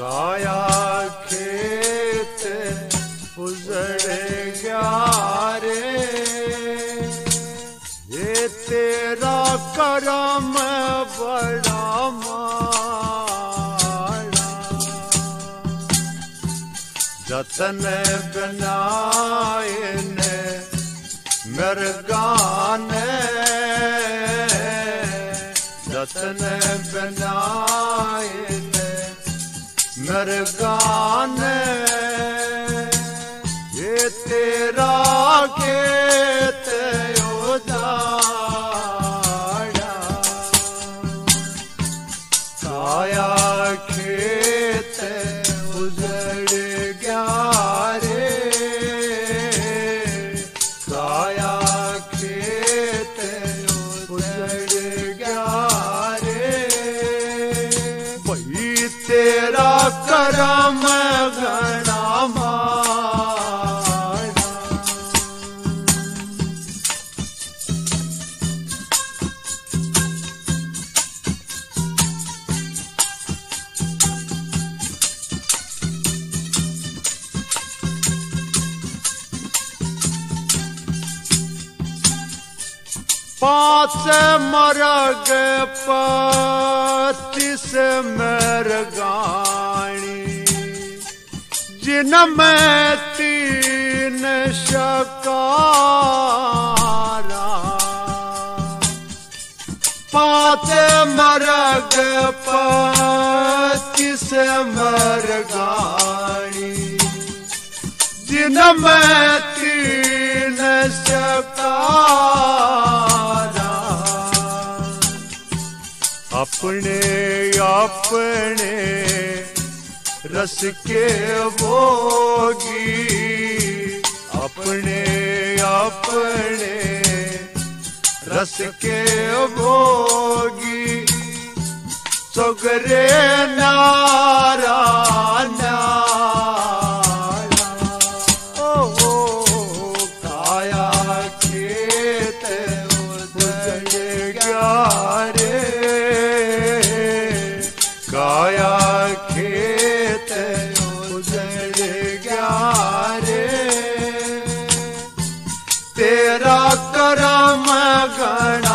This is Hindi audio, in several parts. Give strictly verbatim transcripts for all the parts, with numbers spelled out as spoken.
काया खेत उजड़ गया रे, ये तेरा करम बड़ा माड़ा। जतन बनाए ने मृगान, जतन बनाए ने मृगान, ये तेरा खेत उजाड़ा। काया खेत उजड़ गया रे, काया खेत उजड़ गया रे, वही तेरा करम घना माड़ा। पाँच मरग पच्चीस मरगाणी, जिनमें तीन शकारा। पाँच मरग पच्चीस मरगाणी, जिनमें तीन शकारा। अपने अपने रस के भोगी, अपने अपने रस के भोगी, सुगरे नारा नारा। ओ काया खेत उजड़ गया रे, काया खेत उजड़ गया रे, तेरा करम घना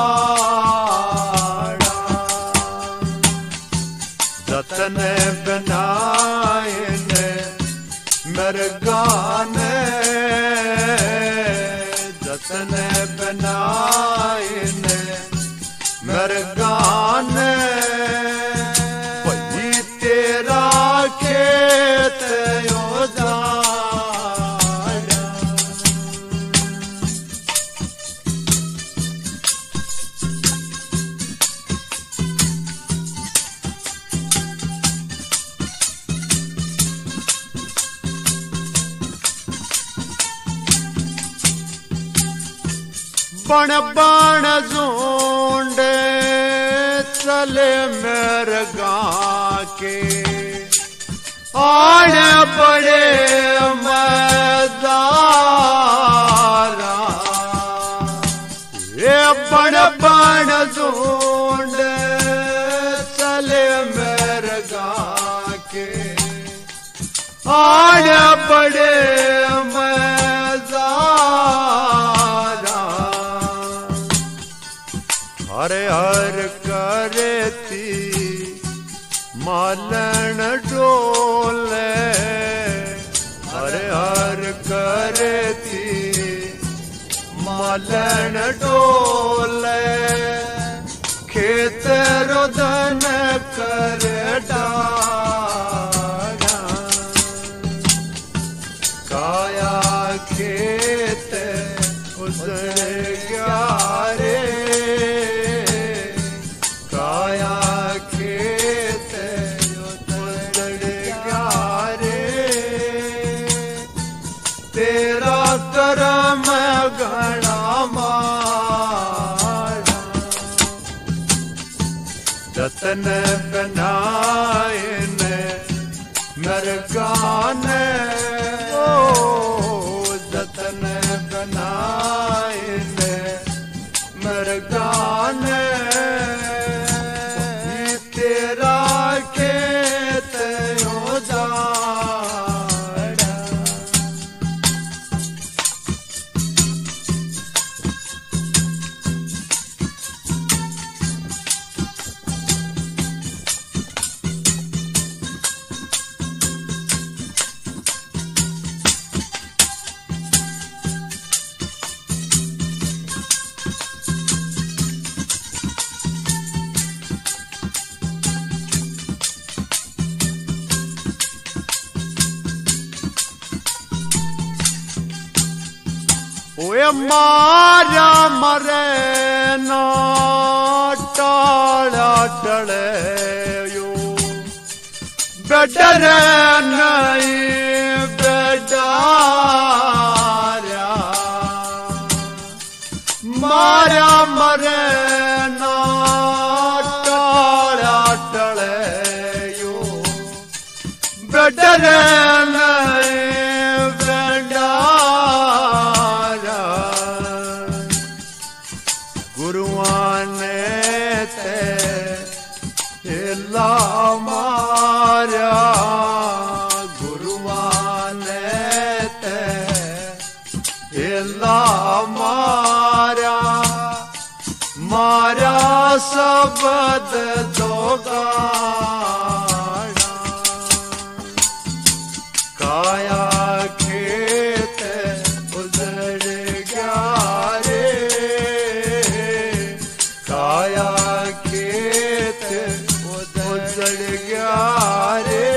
माड़ा। जतन बनाए ने मृगान, जतन बनाए ने मृगान, वही तेरा खेत उजाड़ा। बण बण झुंड चले मृगा के, आड़ बड़े मदारा। ये बण बण झुंड चले मृगा के, आड़ बड़े मदारा। हरे हर करती मालन डोले, हरे हर करती मालन डोले, खेत रोदन कर डाला। काया खेत उजड़ गया रे, काया खेत उजड़ गया रे, तेरा करम घना माड़ा। जतन बनाए ने मृगान, ओ जतन बनाए ने मृगान, तेरा खेत वे मारा मरे ना टाला टले यो बेडर नहीं बेडारा मारा मरे ना टाला टले यो बेडर नहीं मारा गुरुआन ते हिला मारा मारा शब्द दोगाना काया खेत उजड़ गया रे काया खेत उजड़ गया रे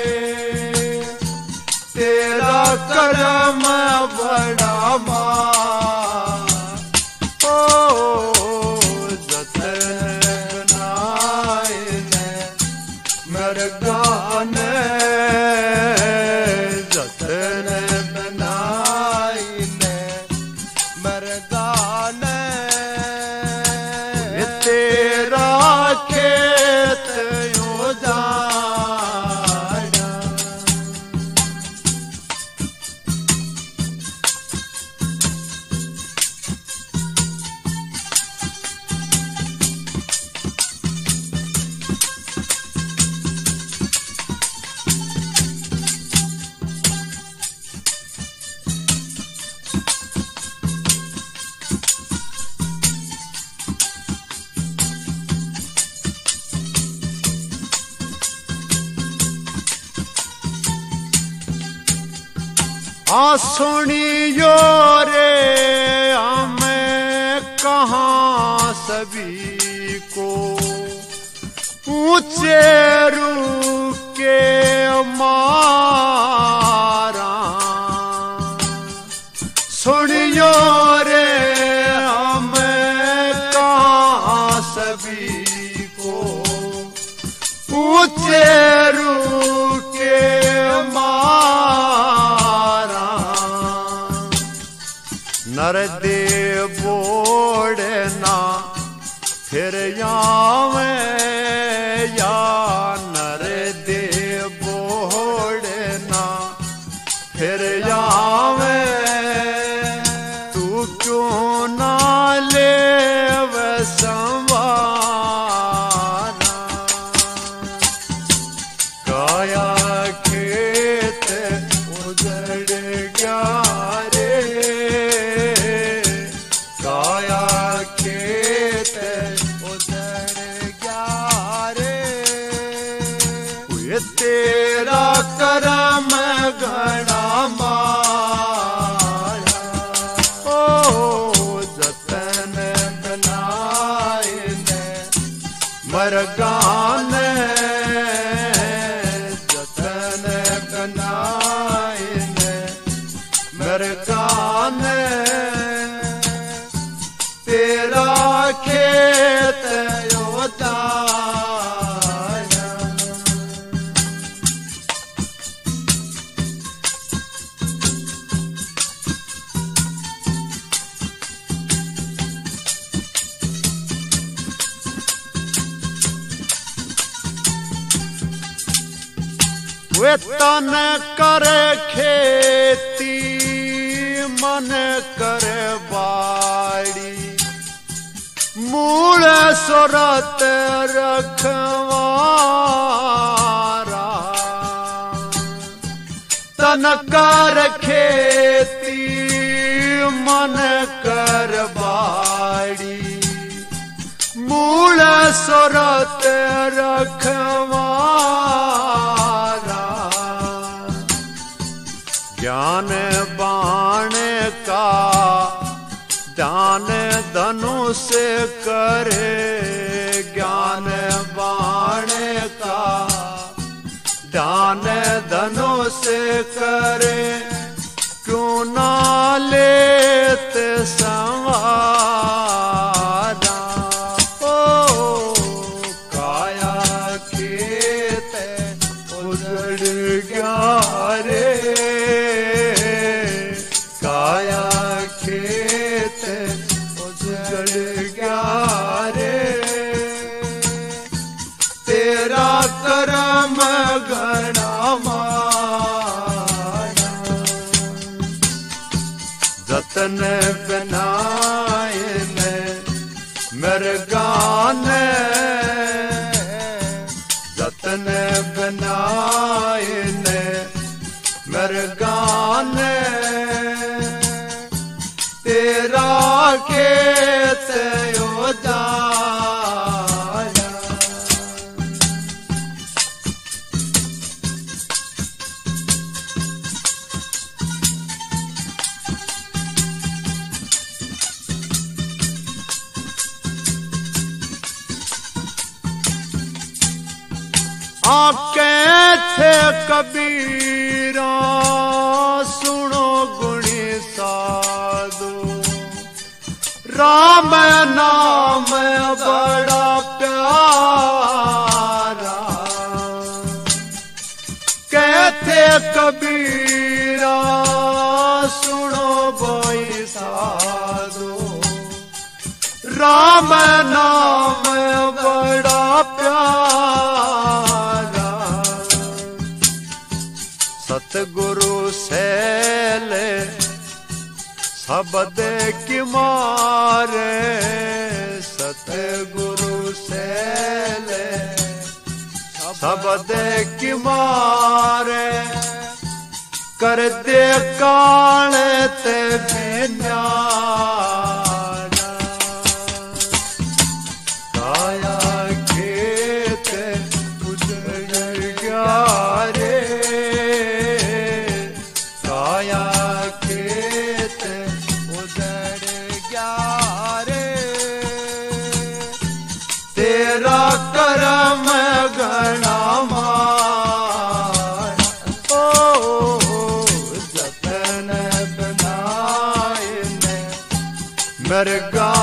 तेरा करम बड़ा मां ओ जतन नायने मरगाने जतन बनाईने मरगाने तेरा खेत हाँ सुनियो रे हमें कहाँ सभी को ऊंचे रूप के मारा सुनियो रे हमें कहाँ सभी को ऊंचे रूप के मारा नरदेव बोड़ना फिर यावे या नरदेव बोड़ना फिर यावे तू क्यों ना ले संवारा काया खेत उजड़ गया तेरा करम घड़ा माया ओ जतन बनाईने मरगाने जतन बनाईने मरगाने तेरा खेत योदा वे तन कर खेती मन कर बाड़ी मूल सुरत रखवारा तन कर खेती मन कर बाड़ी मूल सुरत रखवारा ज्ञान बाण का दान धनुष करे ज्ञान बाण का दान धनुष करे क्यों ना लेते गया रे काया खेत उजड़ गया रे तेरा करम घना माड़ा जतन बनाए ने मरगाने जतन बनाए ने मरगाने तेरा खेत उजाड़ा आके थे कबीरा सुनो गुणी साधु राम नाम बड़ा प्यारा कहते कबीरा सुनो बोई साधु राम नाम बड़ा प्यारा सतगुरु सैले शब्द की मारे सतगुरु सैले शब्द की मारे कर दे काले ते न्यारा काया खेत उजड़ गया रे काया खेत उजड़ गया रे तेरा करम घना माड़ा ओ जतन बनाए ने मरगा